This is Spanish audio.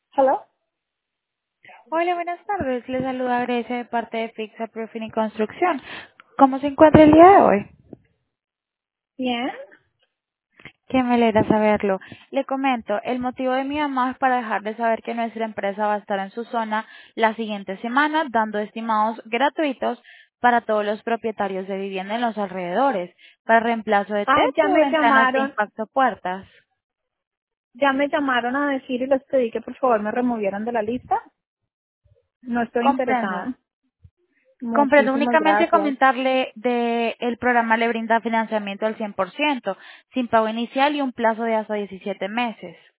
Hello. Hola, buenas tardes. Les saluda Grecia de parte de Fixa Proofing y Construcción. ¿Cómo se encuentra el día de hoy? Bien. Que me alegra saberlo. Le comento, el motivo de mi llamada es para dejarle saber que nuestra empresa va a estar en su zona la siguiente semana dando estimados gratuitos para todos los propietarios de vivienda en los alrededores, para reemplazo de Ah, techo, ventanas de impacto puertas. ya me llamaron a decir y les pedí que por favor me removieran de la lista. No estoy Comprendo. interesada. Comprendo Muchísimas únicamente gracias. comentarle de el programa le brinda financiamiento al 100%, sin pago inicial y un plazo de hasta 17 meses.